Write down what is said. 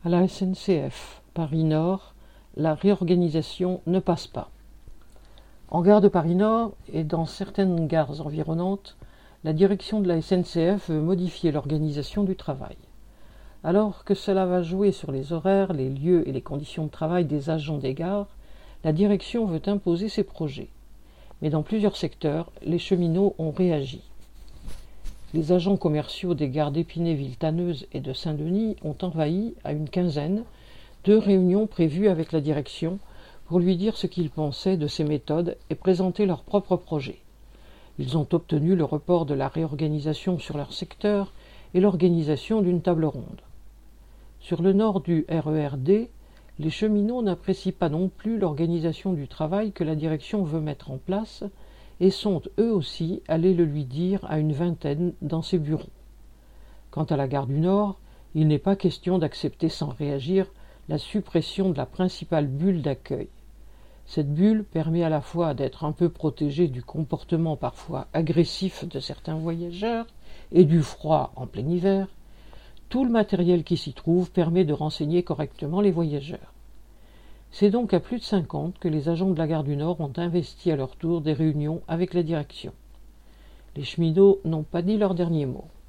À la SNCF Paris Nord, la réorganisation ne passe pas. En gare de Paris Nord et dans certaines gares environnantes, la direction de la SNCF veut modifier l'organisation du travail. Alors que cela va jouer sur les horaires, les lieux et les conditions de travail des agents des gares, la direction veut imposer ses projets. Mais dans plusieurs secteurs, les cheminots ont réagi. Les agents commerciaux des gares d'Épinay-Villetaneuse et de Saint-Denis ont envahi, à une quinzaine, 2 réunions prévues avec la direction pour lui dire ce qu'ils pensaient de ses méthodes et présenter leurs propres projets. Ils ont obtenu le report de la réorganisation sur leur secteur et l'organisation d'une table ronde. Sur le nord du RER D, les cheminots n'apprécient pas non plus l'organisation du travail que la direction veut mettre en place et sont eux aussi allés le lui dire à une vingtaine dans ses bureaux. Quant à la gare du Nord, il n'est pas question d'accepter sans réagir la suppression de la principale bulle d'accueil. Cette bulle permet à la fois d'être un peu protégé du comportement parfois agressif de certains voyageurs et du froid en plein hiver. Tout le matériel qui s'y trouve permet de renseigner correctement les voyageurs. C'est donc à plus de 50 que les agents de la gare du Nord ont investi à leur tour des réunions avec la direction. Les cheminots n'ont pas dit leur dernier mot.